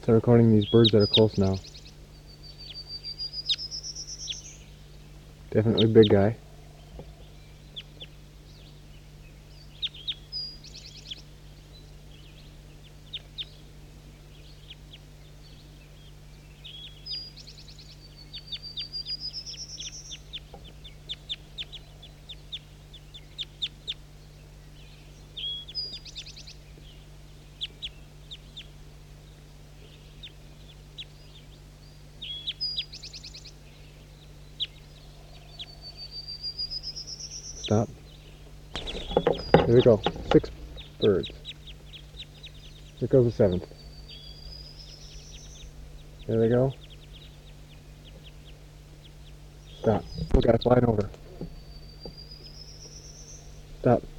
Start recording these birds that are close now. Definitely big guy. Stop. Here we go. 6 birds. Here goes the 7th. There they go. Stop. Oh, guy flying over. Stop.